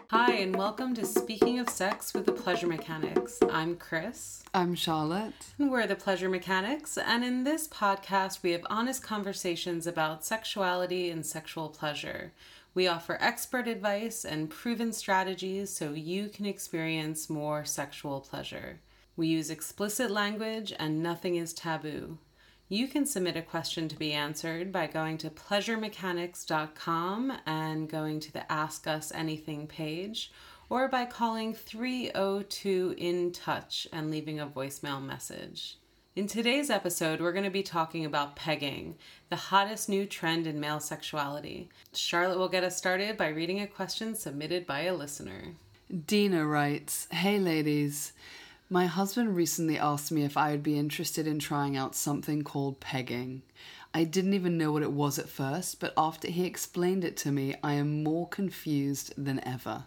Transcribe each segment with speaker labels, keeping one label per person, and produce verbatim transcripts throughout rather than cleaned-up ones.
Speaker 1: Hi, and welcome to Speaking of Sex with the Pleasure Mechanics. I'm Chris.
Speaker 2: I'm Charlotte.
Speaker 1: And we're the Pleasure Mechanics, and in this podcast, we have honest conversations about sexuality and sexual pleasure. We offer expert advice and proven strategies so you can experience more sexual pleasure. We use explicit language and nothing is taboo. You can submit a question to be answered by going to pleasure mechanics dot com and going to the Ask Us Anything page, or by calling three oh two in touch and leaving a voicemail message. In today's episode, we're going to be talking about pegging, the hottest new trend in male sexuality. Charlotte will get us started by reading a question submitted by a listener.
Speaker 2: Dina writes, "Hey ladies, my husband recently asked me if I would be interested in trying out something called pegging. I didn't even know what it was at first, but after he explained it to me, I am more confused than ever.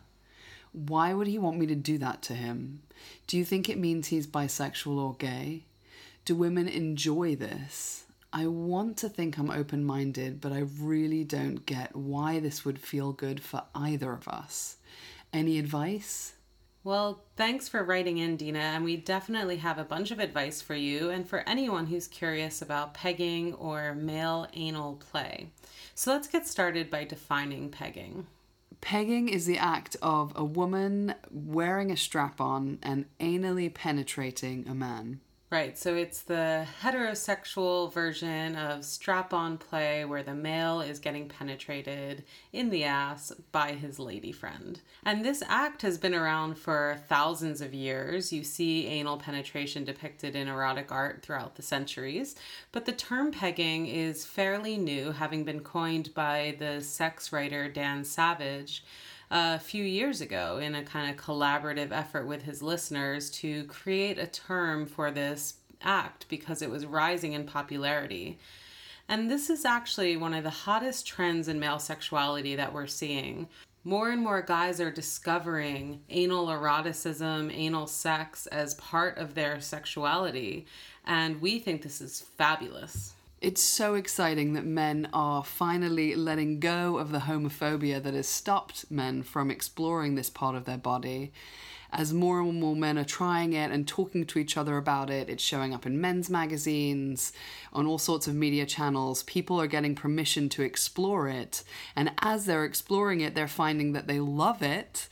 Speaker 2: Why would he want me to do that to him? Do you think it means he's bisexual or gay? Do women enjoy this? I want to think I'm open-minded, but I really don't get why this would feel good for either of us. Any advice?"
Speaker 1: Well, thanks for writing in, Dina, and we definitely have a bunch of advice for you and for anyone who's curious about pegging or male anal play. So let's get started by defining pegging.
Speaker 2: Pegging is the act of a woman wearing a strap-on and anally penetrating a man.
Speaker 1: Right, so it's the heterosexual version of strap-on play where the male is getting penetrated in the ass by his lady friend. And this act has been around for thousands of years. You see anal penetration depicted in erotic art throughout the centuries. But the term pegging is fairly new, having been coined by the sex writer Dan Savage a few years ago in a kind of collaborative effort with his listeners to create a term for this act because it was rising in popularity. And this is actually one of the hottest trends in male sexuality that we're seeing. More and more guys are discovering anal eroticism, anal sex as part of their sexuality, and we think this is fabulous.
Speaker 2: It's so exciting that men are finally letting go of the homophobia that has stopped men from exploring this part of their body. As more and more men are trying it and talking to each other about it, it's showing up in men's magazines, on all sorts of media channels. People are getting permission to explore it. And as they're exploring it, they're finding that they love it.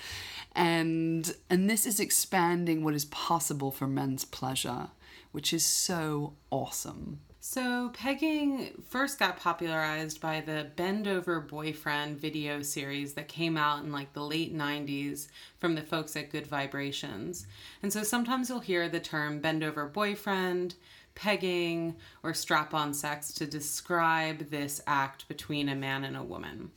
Speaker 2: And, and this is expanding what is possible for men's pleasure, which is so awesome.
Speaker 1: So pegging first got popularized by the Bend Over Boyfriend video series that came out in like the late nineties from the folks at Good Vibrations. And so sometimes you'll hear the term bend over boyfriend, pegging, or strap-on sex to describe this act between a man and a woman.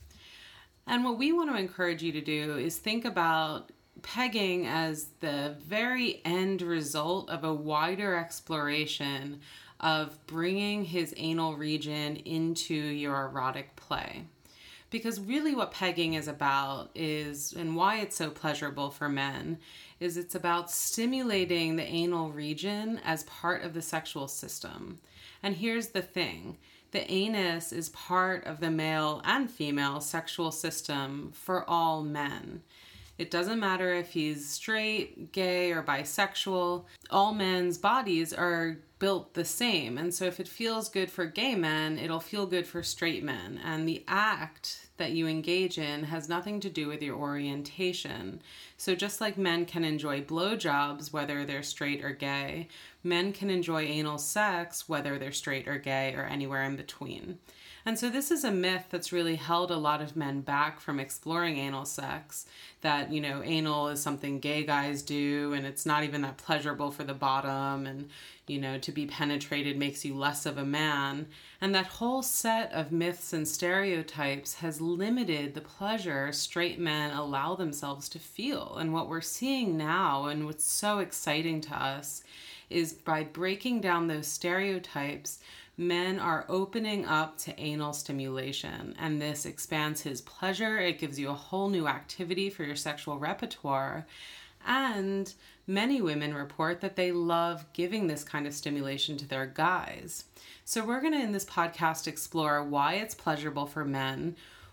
Speaker 1: And what we want to encourage you to do is think about pegging as the very end result of a wider exploration of bringing his anal region into your erotic play. Because really what pegging is about is, and why it's so pleasurable for men, is it's about stimulating the anal region as part of the sexual system. And here's the thing. The anus is part of the male and female sexual system for all men. It doesn't matter if he's straight, gay, or bisexual. All men's bodies are built the same. And so if it feels good for gay men, it'll feel good for straight men. And the act that you engage in has nothing to do with your orientation. So just like men can enjoy blowjobs, whether they're straight or gay, men can enjoy anal sex, whether they're straight or gay or anywhere in between. And so this is a myth that's really held a lot of men back from exploring anal sex, that, you know, anal is something gay guys do and it's not even that pleasurable for the bottom, and, you know, to be penetrated makes you less of a man. And that whole set of myths and stereotypes has limited the pleasure straight men allow themselves to feel. And what we're seeing now, and what's so exciting to us, is by breaking down those stereotypes, men are opening up to anal stimulation, and this expands his pleasure. It gives you a whole new activity for your sexual repertoire. And many women report that they love giving this kind of stimulation to their guys. So we're going to, in this podcast, explore why it's pleasurable for men,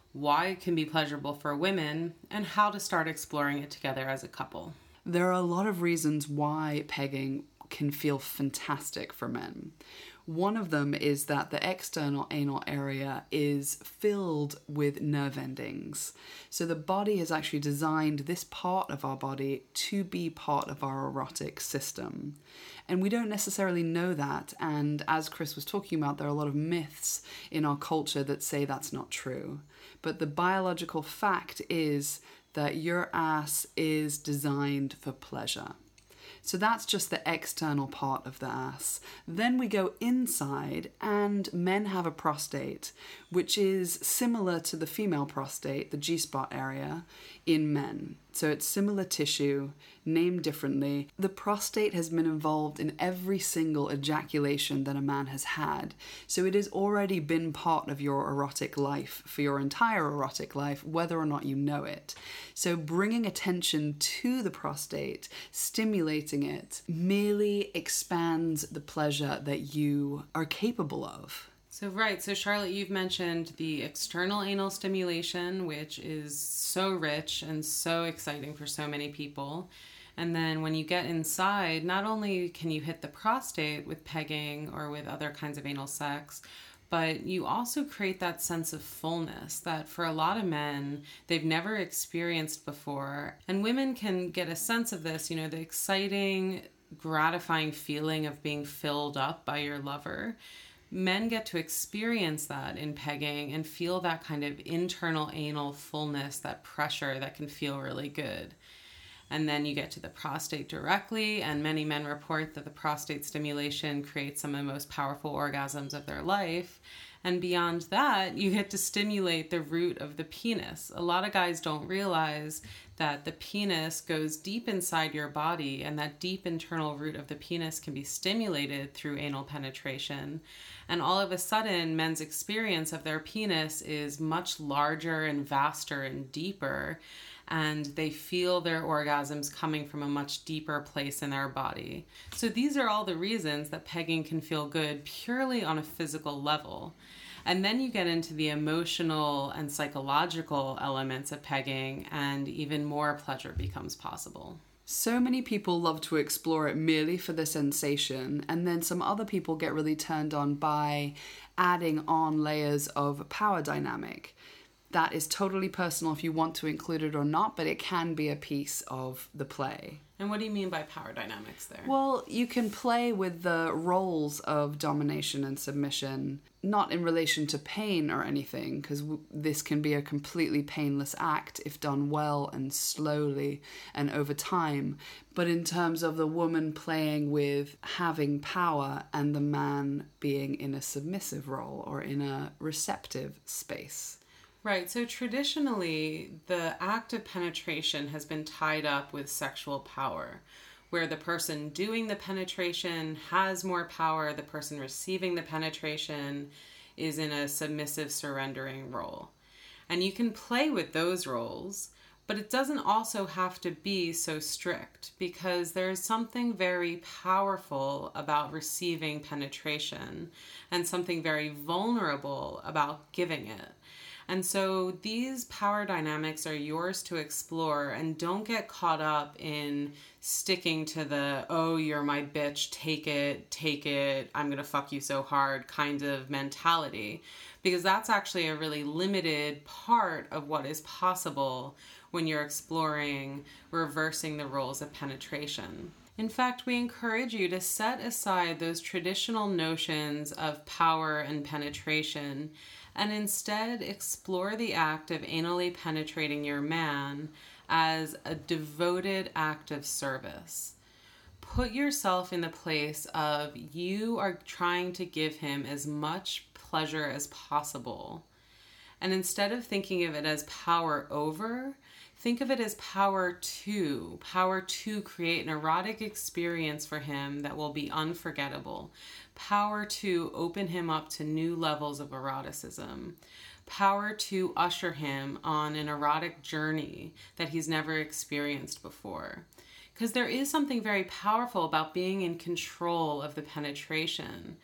Speaker 1: why it can be pleasurable for women, and how to start exploring it together as a couple.
Speaker 2: There are a lot of reasons why pegging can feel fantastic for men. One of them is that the external anal area is filled with nerve endings. So the body has actually designed this part of our body to be part of our erotic system. And we don't necessarily know that. And as Chris was talking about, there are a lot of myths in our culture that say that's not true. But the biological fact is that your ass is designed for pleasure. So that's just the external part of the ass. Then we go inside, and men have a prostate, which is similar to the female prostate, the G-spot area, in men. So it's similar tissue, named differently. The prostate has been involved in every single ejaculation that a man has had. So it has already been part of your erotic life for your entire erotic life, whether or not you know it. So bringing attention to the prostate, stimulating it, merely expands the pleasure that you are capable of.
Speaker 1: So, right. So, Charlotte, you've mentioned the external anal stimulation, which is so rich and so exciting for so many people. And then when you get inside, not only can you hit the prostate with pegging or with other kinds of anal sex, but you also create that sense of fullness that for a lot of men, they've never experienced before. And women can get a sense of this, you know, the exciting, gratifying feeling of being filled up by your lover. Men get to experience that in pegging and feel that kind of internal anal fullness, that pressure that can feel really good. And then you get to the prostate directly, and many men report that the prostate stimulation creates some of the most powerful orgasms of their life. And beyond that, you get to stimulate the root of the penis. A lot of guys don't realize that the penis goes deep inside your body, and that deep internal root of the penis can be stimulated through anal penetration. And all of a sudden, men's experience of their penis is much larger and vaster and deeper, and they feel their orgasms coming from a much deeper place in their body. So these are all the reasons that pegging can feel good purely on a physical level. And then you get into the emotional and psychological elements of pegging, and even more pleasure becomes possible.
Speaker 2: So many people love to explore it merely for the sensation, and then some other people get really turned on by adding on layers of power dynamic. That is totally personal if you want to include it or not, but it can be a piece of the play.
Speaker 1: And what do you mean by power dynamics there?
Speaker 2: Well, you can play with the roles of domination and submission, not in relation to pain or anything, because w- this can be a completely painless act if done well and slowly and over time, but in terms of the woman playing with having power and the man being in a submissive role or in a receptive space.
Speaker 1: Right, so traditionally, the act of penetration has been tied up with sexual power, where the person doing the penetration has more power, the person receiving the penetration is in a submissive, surrendering role. And you can play with those roles, but it doesn't also have to be so strict, because there's something very powerful about receiving penetration and something very vulnerable about giving it. And so these power dynamics are yours to explore, and don't get caught up in sticking to the, oh, you're my bitch, take it, take it, I'm going to fuck you so hard kind of mentality, because that's actually a really limited part of what is possible when you're exploring reversing the roles of penetration. In fact, we encourage you to set aside those traditional notions of power and penetration and instead explore the act of anally penetrating your man as a devoted act of service. Put yourself in the place of you are trying to give him as much pleasure as possible. And instead of thinking of it as power over, think of it as power to, power to create an erotic experience for him that will be unforgettable. Power to open him up to new levels of eroticism. Power to usher him on an erotic journey that he's never experienced before. Because there is something very powerful about being in control of the penetration.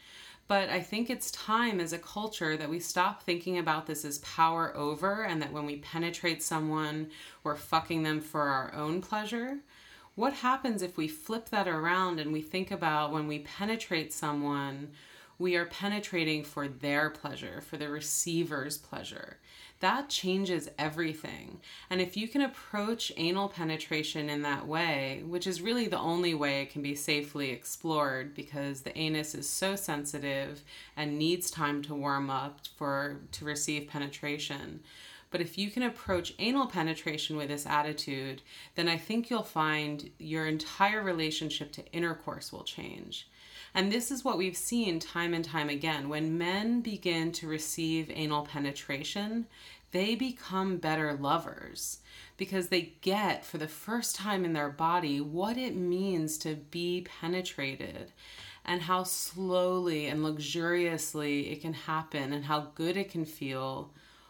Speaker 1: But I think it's time as a culture that we stop thinking about this as power over, and that when we penetrate someone, we're fucking them for our own pleasure. What happens if we flip that around and we think about when we penetrate someone, we are penetrating for their pleasure, for the receiver's pleasure? That changes everything. And if you can approach anal penetration in that way, which is really the only way it can be safely explored, because the anus is so sensitive and needs time to warm up for to receive penetration. But if you can approach anal penetration with this attitude, then I think you'll find your entire relationship to intercourse will change. And this is what we've seen time and time again. When men begin to receive anal penetration, they become better lovers because they get, for the first time in their body, what it means to be penetrated and how slowly and luxuriously it can happen and how good it can feel,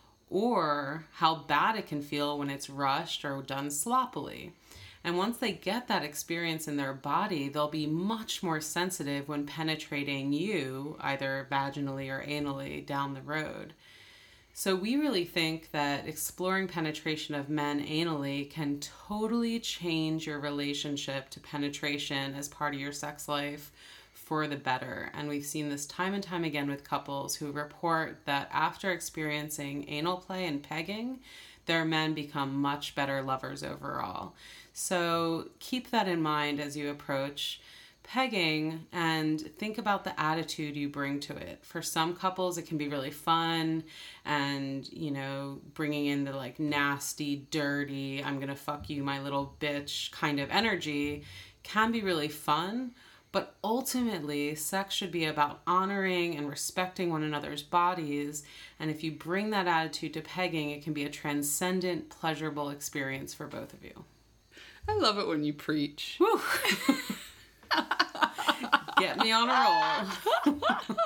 Speaker 1: or how bad it can feel when it's rushed or done sloppily. And once they get that experience in their body, they'll be much more sensitive when penetrating you, either vaginally or anally, down the road. So we really think that exploring penetration of men anally can totally change your relationship to penetration as part of your sex life for the better. And we've seen this time and time again with couples who report that after experiencing anal play and pegging, their men become much better lovers overall. So keep that in mind as you approach pegging and think about the attitude you bring to it. For some couples, it can be really fun and, you know, bringing in the like nasty, dirty, I'm gonna fuck you, my little bitch kind of energy can be really fun. But ultimately, sex should be about honoring and respecting one another's bodies. And if you bring that attitude to pegging, it can be a transcendent, pleasurable experience for both of you.
Speaker 2: I love it when you preach.
Speaker 1: Woo. Get me on a roll.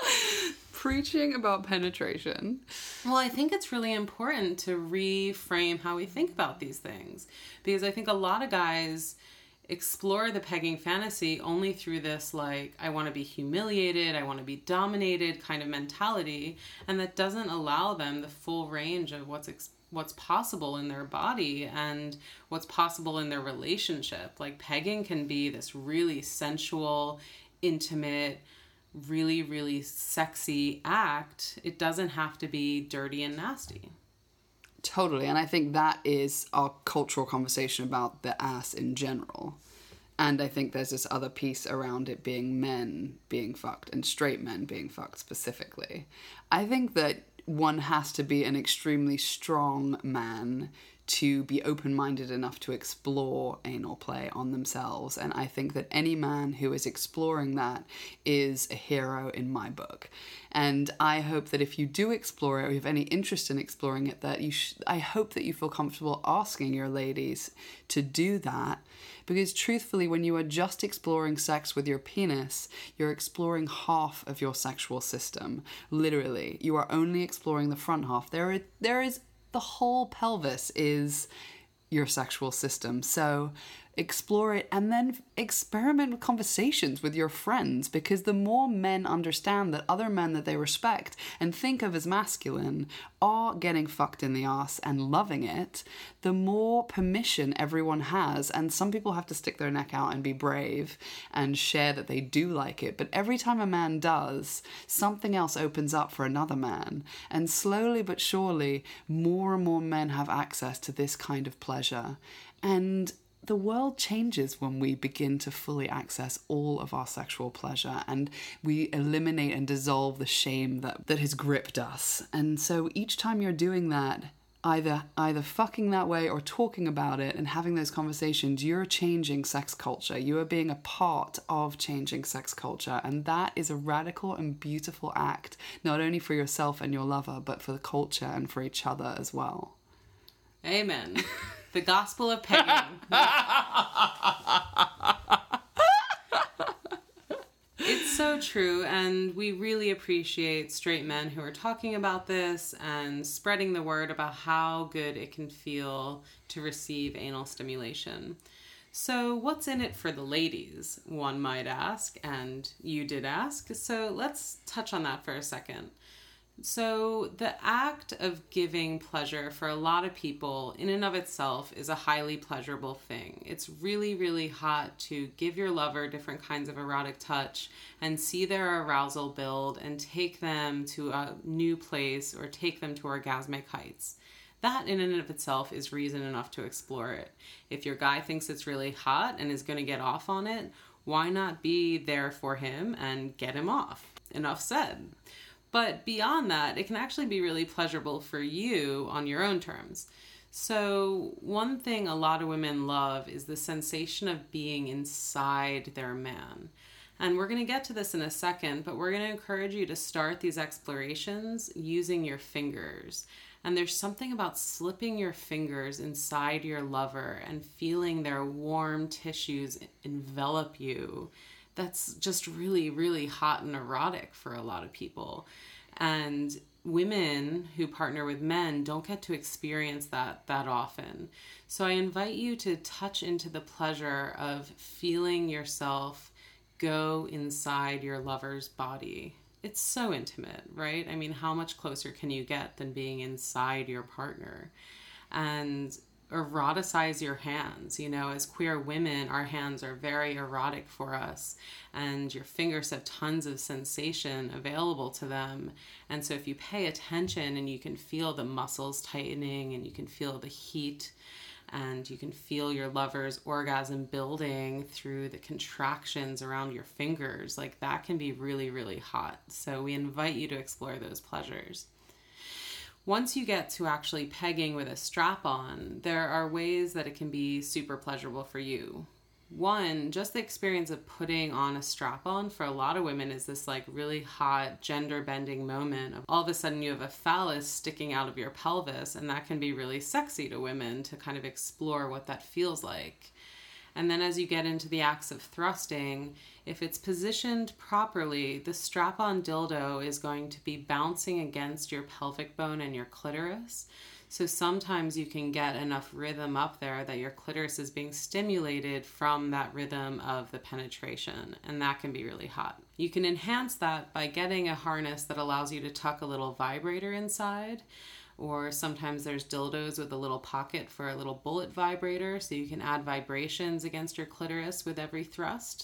Speaker 2: Preaching about penetration.
Speaker 1: Well, I think it's really important to reframe how we think about these things. Because I think a lot of guys explore the pegging fantasy only through this, like, I want to be humiliated, I want to be dominated kind of mentality, and that doesn't allow them the full range of what's ex- what's possible in their body and what's possible in their relationship. Like, pegging can be this really sensual, intimate, really, really sexy act. It doesn't have to be dirty and nasty.
Speaker 2: Totally, and I think that is our cultural conversation about the ass in general. And I think there's this other piece around it being men being fucked and straight men being fucked specifically. I think that one has to be an extremely strong man to be open-minded enough to explore anal play on themselves. And I think that any man who is exploring that is a hero in my book. And I hope that if you do explore it, or you have any interest in exploring it, that you sh- I hope that you feel comfortable asking your ladies to do that. Because truthfully, when you are just exploring sex with your penis, you're exploring half of your sexual system. Literally, you are only exploring the front half. There is, there is the whole pelvis is your sexual system. So explore it and then experiment with conversations with your friends, because the more men understand that other men that they respect and think of as masculine are getting fucked in the ass and loving it, the more permission everyone has. And some people have to stick their neck out and be brave and share that they do like it. But every time a man does, something else opens up for another man. And slowly but surely, more and more men have access to this kind of pleasure. And the world changes when we begin to fully access all of our sexual pleasure and we eliminate and dissolve the shame that, that has gripped us. And so each time you're doing that, either either fucking that way or talking about it and having those conversations, you're changing sex culture. You are being a part of changing sex culture. And that is a radical and beautiful act, not only for yourself and your lover, but for the culture and for each other as well.
Speaker 1: Amen. The gospel of pegging. It's so true, and we really appreciate straight men who are talking about this and spreading the word about how good it can feel to receive anal stimulation. So what's in it for the ladies, one might ask, and you did ask. So let's touch on that for a second. So the act of giving pleasure for a lot of people in and of itself is a highly pleasurable thing. It's really, really hot to give your lover different kinds of erotic touch and see their arousal build and take them to a new place or take them to orgasmic heights. That in and of itself is reason enough to explore it. If your guy thinks it's really hot and is going to get off on it, why not be there for him and get him off? Enough said. But beyond that, it can actually be really pleasurable for you on your own terms. So one thing a lot of women love is the sensation of being inside their man. And we're going to get to this in a second, but we're going to encourage you to start these explorations using your fingers. And there's something about slipping your fingers inside your lover and feeling their warm tissues envelop you that's just really, really hot and erotic for a lot of people. And women who partner with men don't get to experience that that often. So I invite you to touch into the pleasure of feeling yourself go inside your lover's body. It's so intimate, right? I mean, how much closer can you get than being inside your partner? And eroticize your hands. You know, as queer women, our hands are very erotic for us, and your fingers have tons of sensation available to them. And so if you pay attention and you can feel the muscles tightening and you can feel the heat and you can feel your lover's orgasm building through the contractions around your fingers, like that can be really, really hot. So we invite you to explore those pleasures. Once you get to actually pegging with a strap-on, there are ways that it can be super pleasurable for you. One, just the experience of putting on a strap-on for a lot of women is this like really hot gender-bending moment of all of a sudden you have a phallus sticking out of your pelvis, and that can be really sexy to women to kind of explore what that feels like. And then as you get into the acts of thrusting, if it's positioned properly, the strap-on dildo is going to be bouncing against your pelvic bone and your clitoris. So sometimes you can get enough rhythm up there that your clitoris is being stimulated from that rhythm of the penetration, and that can be really hot. You can enhance that by getting a harness that allows you to tuck a little vibrator inside. Or sometimes there's dildos with a little pocket for a little bullet vibrator, so you can add vibrations against your clitoris with every thrust.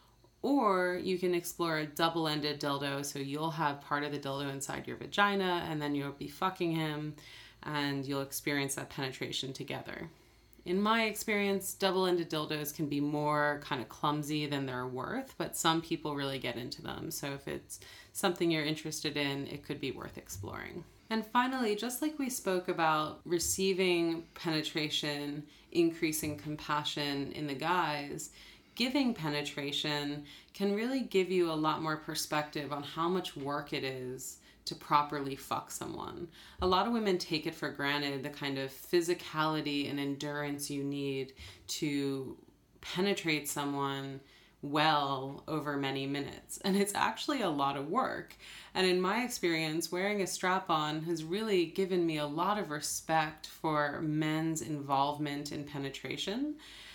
Speaker 1: Or you can explore a double-ended dildo, so you'll have part of the dildo inside your vagina, and then you'll be fucking him, and you'll experience that penetration together. In my experience, double-ended dildos can be more kind of clumsy than they're worth, but some people really get into them. So if it's something you're interested in, it could be worth exploring. And finally, just like we spoke about receiving penetration, increasing compassion in the guys, giving penetration can really give you a lot more perspective on how much work it is to properly fuck someone. A lot of women take it for granted, the kind of physicality and endurance you need to penetrate someone well over many minutes. And it's actually a lot of work. And in my experience, wearing a strap-on has really given me a lot of respect for men's involvement in penetration.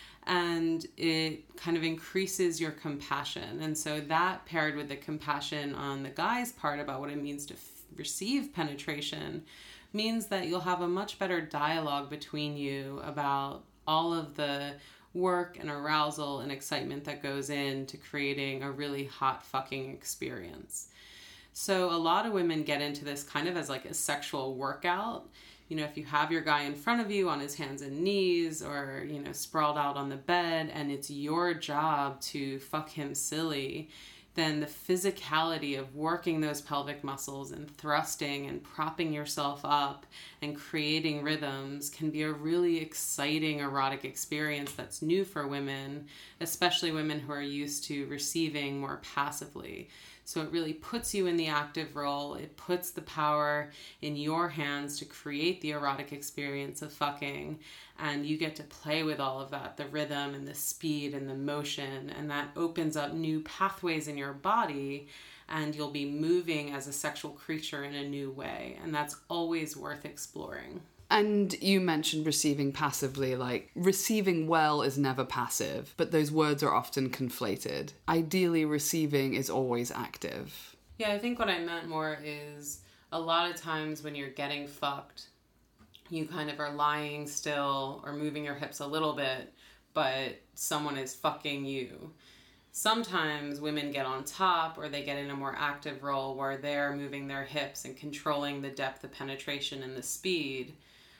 Speaker 1: And it kind of increases your compassion. And so that paired with the compassion on the guy's part about what it means to f- receive penetration means that you'll have a much better dialogue between you about all of the work and arousal and excitement that goes into creating a really hot fucking experience. So a lot of women get into this kind of as like a sexual workout. You know, if you have your guy in front of you on his hands and knees or, you know, sprawled out on the bed and it's your job to fuck him silly, then the physicality of working those pelvic muscles and thrusting and propping yourself up and creating rhythms can be a really exciting erotic experience that's new for women, especially women who are used to receiving more passively. So it really puts you in the active role. It puts the power in your hands to create the erotic experience of fucking. And you get to play with all of that, the rhythm and the speed and the motion. And that opens up new pathways in your body. And you'll be moving as a sexual creature in a new way. And that's always worth exploring.
Speaker 2: And you mentioned receiving passively, like receiving well is never passive, but those words are often conflated. Ideally, receiving is always active.
Speaker 1: Yeah, I think what I meant more is a lot of times when you're getting fucked, you kind of are lying still or moving your hips a little bit, but someone is fucking you. Sometimes women get on top or they get in a more active role where they're moving their hips and controlling the depth of penetration and the speed,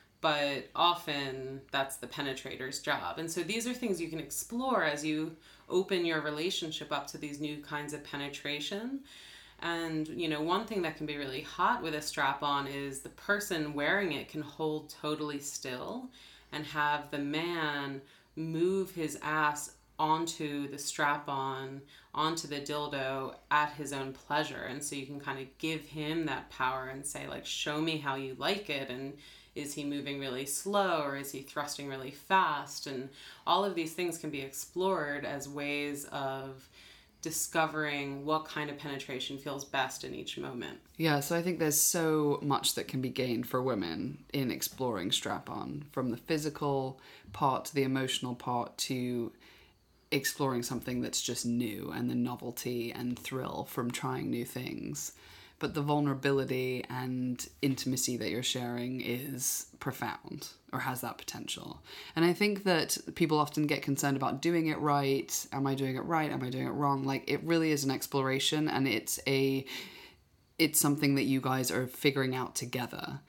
Speaker 1: but often that's the penetrator's job. And so these are things you can explore as you open your relationship up to these new kinds of penetration. And, you know, one thing that can be really hot with a strap-on is the person wearing it can hold totally still and have the man move his ass onto the strap-on, onto the dildo at his own pleasure. And so you can kind of give him that power and say, like, show me how you like it. And is he moving really slow or is he thrusting really fast? And all of these things can be explored as ways of discovering what kind of penetration feels best in each moment.
Speaker 2: Yeah, so I think there's so much that can be gained for women in exploring strap-on, from the physical part to the emotional part to exploring something that's just new and the novelty and thrill from trying new things. But the vulnerability and intimacy that you're sharing is profound, or has that potential. And I think that people often get concerned about doing it right. Am I doing it right? Am I doing it wrong? Like, it really is an exploration, and it's a, it's something that you guys are figuring out together.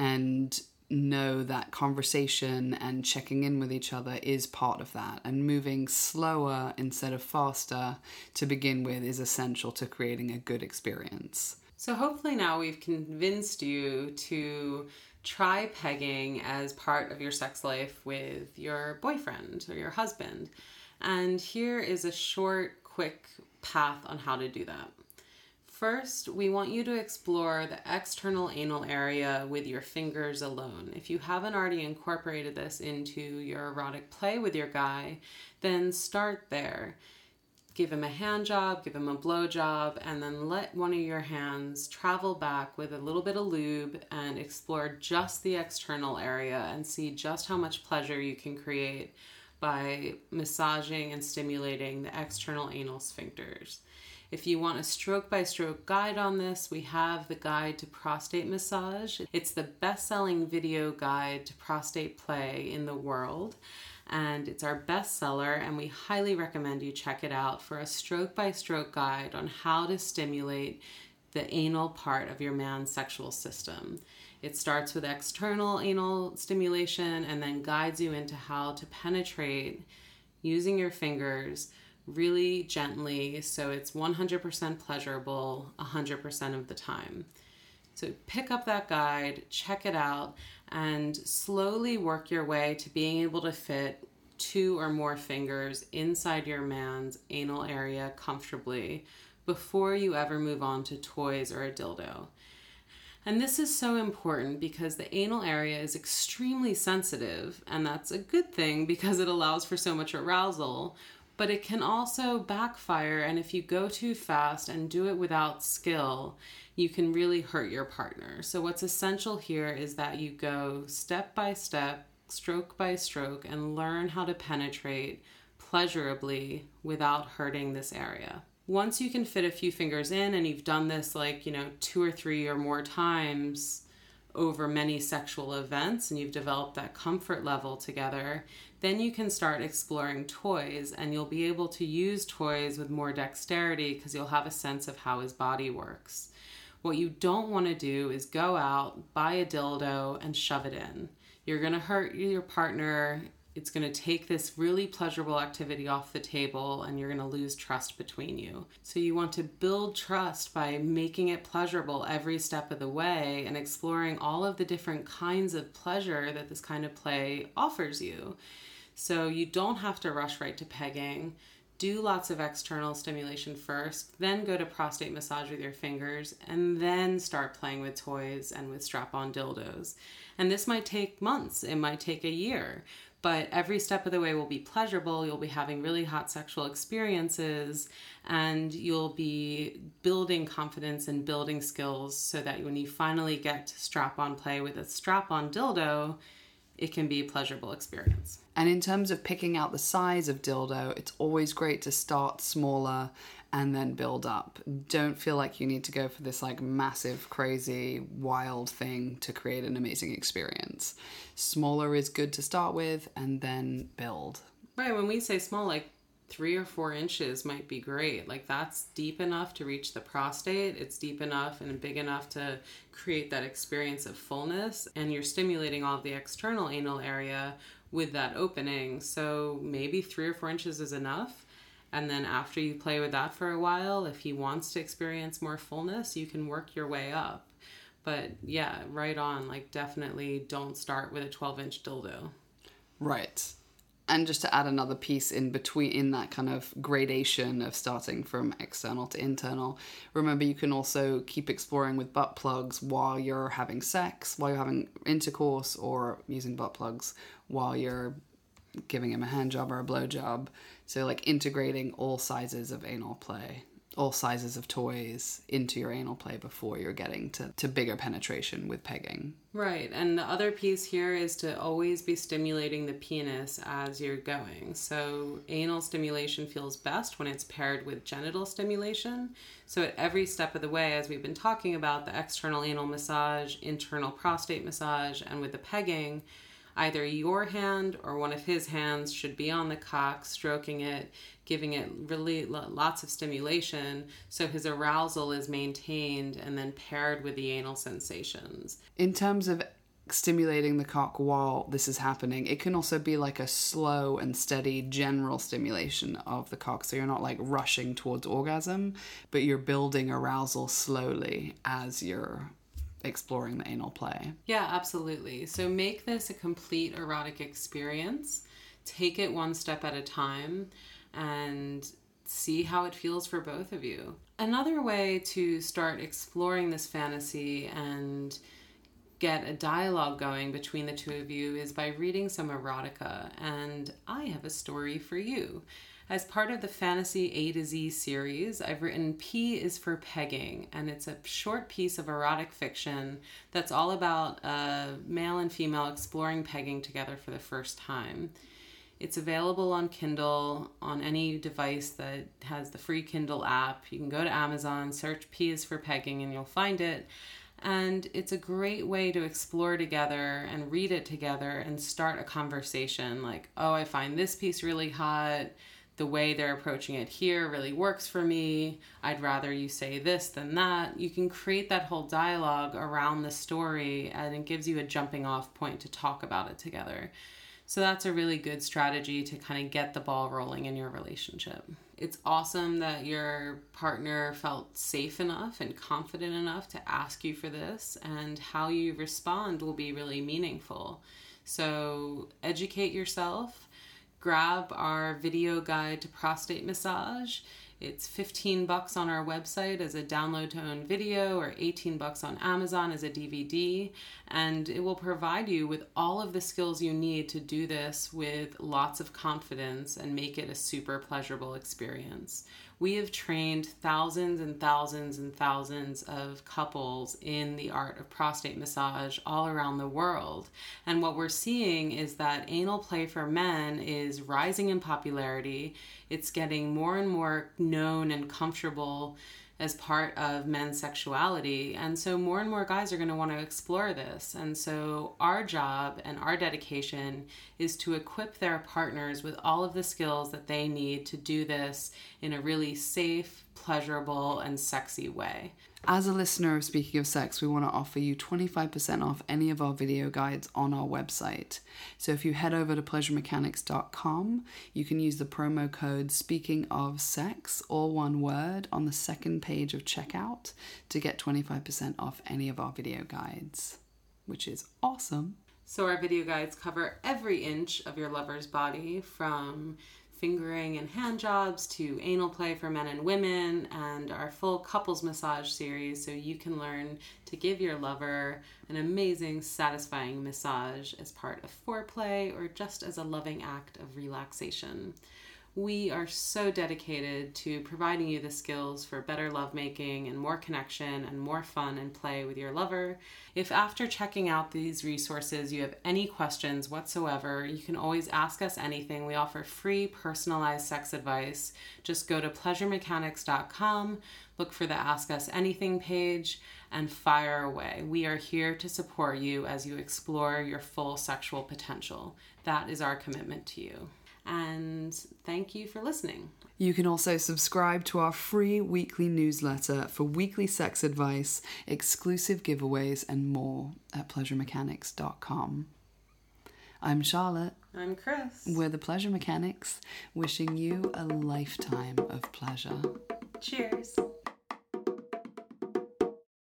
Speaker 2: And know that conversation and checking in with each other is part of that, and moving slower instead of faster to begin with is essential to creating a good experience.
Speaker 1: So hopefully now we've convinced you to try pegging as part of your sex life with your boyfriend or your husband. And here is a short, quick path on how to do that. First, we want you to explore the external anal area with your fingers alone. If you haven't already incorporated this into your erotic play with your guy, then start there. Give him a hand job, give him a blow job, and then let one of your hands travel back with a little bit of lube and explore just the external area and see just how much pleasure you can create by massaging and stimulating the external anal sphincters. If you want a stroke-by-stroke guide on this, we have the Guide to Prostate Massage. It's the best-selling video guide to prostate play in the world, and it's our bestseller, and we highly recommend you check it out for a stroke-by-stroke guide on how to stimulate the anal part of your man's sexual system. It starts with external anal stimulation and then guides you into how to penetrate using your fingers really gently, so it's one hundred percent pleasurable one hundred percent of the time. So pick up that guide, check it out, and slowly work your way to being able to fit two or more fingers inside your man's anal area comfortably before you ever move on to toys or a dildo. And this is so important because the anal area is extremely sensitive, and that's a good thing because it allows for so much arousal. But it can also backfire, and if you go too fast and do it without skill, you can really hurt your partner. So what's essential here is that you go step by step, stroke by stroke, and learn how to penetrate pleasurably without hurting this area. Once you can fit a few fingers in, and you've done this like, you know, two or three or more times over many sexual events, and you've developed that comfort level together, then you can start exploring toys, and you'll be able to use toys with more dexterity because you'll have a sense of how his body works. What you don't want to do is go out, buy a dildo, and shove it in. You're going to hurt your partner. It's going to take this really pleasurable activity off the table, and you're going to lose trust between you. So you want to build trust by making it pleasurable every step of the way and exploring all of the different kinds of pleasure that this kind of play offers you. So you don't have to rush right to pegging. Do lots of external stimulation first, then go to prostate massage with your fingers, and then start playing with toys and with strap-on dildos. And this might take months, it might take a year, But every step of the way will be pleasurable. You'll be having really hot sexual experiences, and you'll be building confidence and building skills so that when you finally get to strap-on play with a strap-on dildo, it can be a pleasurable experience.
Speaker 2: And in terms of picking out the size of dildo, it's always great to start smaller and then build up. Don't feel like you need to go for this like massive, crazy, wild thing to create an amazing experience. Smaller is good to start with and then build.
Speaker 1: Right, when we say small, like three or four inches might be great. Like that's deep enough to reach the prostate. It's deep enough and big enough to create that experience of fullness. And you're stimulating all of the external anal area with that opening. So maybe three or four inches is enough. And then after you play with that for a while, if he wants to experience more fullness, you can work your way up. But yeah, right on. Like definitely don't start with a twelve inch dildo.
Speaker 2: Right. And just to add another piece in between, in that kind of gradation of starting from external to internal, remember you can also keep exploring with butt plugs while you're having sex, while you're having intercourse, or using butt plugs while you're giving him a hand job or a blow job. So like integrating all sizes of anal play, all sizes of toys into your anal play before you're getting to, to bigger penetration with pegging.
Speaker 1: Right. And the other piece here is to always be stimulating the penis as you're going. So anal stimulation feels best when it's paired with genital stimulation. So at every step of the way, as we've been talking about, the external anal massage, internal prostate massage, and with the pegging, either your hand or one of his hands should be on the cock, stroking it, giving it really lots of stimulation so his arousal is maintained and then paired with the anal sensations.
Speaker 2: In terms of stimulating the cock while this is happening, it can also be like a slow and steady general stimulation of the cock. So you're not like rushing towards orgasm, but you're building arousal slowly as you're exploring the anal play.
Speaker 1: Yeah, absolutely. So make this a complete erotic experience. Take it one step at a time and see how it feels for both of you. Another way to start exploring this fantasy and get a dialogue going between the two of you is by reading some erotica. And I have a story for you. As part of the Fantasy A to Z series, I've written P is for Pegging, and it's a short piece of erotic fiction that's all about a male and female exploring pegging together for the first time. It's available on Kindle, on any device that has the free Kindle app. You can go to Amazon, search P is for Pegging, and you'll find it. And it's a great way to explore together and read it together and start a conversation like, oh, I find this piece really hot. The way they're approaching it here really works for me. I'd rather you say this than that. You can create that whole dialogue around the story, and it gives you a jumping off point to talk about it together. So that's a really good strategy to kind of get the ball rolling in your relationship. It's awesome that your partner felt safe enough and confident enough to ask you for this, and how you respond will be really meaningful. So educate yourself. Grab our video guide to prostate massage. It's fifteen bucks on our website as a download to own video, or eighteen bucks on Amazon as a D V D. And it will provide you with all of the skills you need to do this with lots of confidence and make it a super pleasurable experience. We have trained thousands and thousands and thousands of couples in the art of prostate massage all around the world. And what we're seeing is that anal play for men is rising in popularity. It's getting more and more known and comfortable as part of men's sexuality. And so more and more guys are going to want to explore this. And so our job and our dedication is to equip their partners with all of the skills that they need to do this in a really safe, pleasurable, and sexy way.
Speaker 2: As a listener of Speaking of Sex, we want to offer you twenty-five percent off any of our video guides on our website. So if you head over to pleasure mechanics dot com, you can use the promo code Speaking of Sex, all one word, on the second page of checkout to get twenty-five percent off any of our video guides, which is awesome.
Speaker 1: So our video guides cover every inch of your lover's body, from fingering and hand jobs to anal play for men and women, and our full couples massage series so you can learn to give your lover an amazing, satisfying massage as part of foreplay or just as a loving act of relaxation. We are so dedicated to providing you the skills for better lovemaking and more connection and more fun and play with your lover. If after checking out these resources you have any questions whatsoever, you can always ask us anything. We offer free personalized sex advice. Just go to pleasure mechanics dot com, look for the Ask Us Anything page, and fire away. We are here to support you as you explore your full sexual potential. That is our commitment to you. And thank you for listening.
Speaker 2: You can also subscribe to our free weekly newsletter for weekly sex advice, exclusive giveaways, and more at pleasure mechanics dot com. I'm Charlotte.
Speaker 1: I'm Chris.
Speaker 2: We're the Pleasure Mechanics, wishing you a lifetime of pleasure.
Speaker 1: Cheers.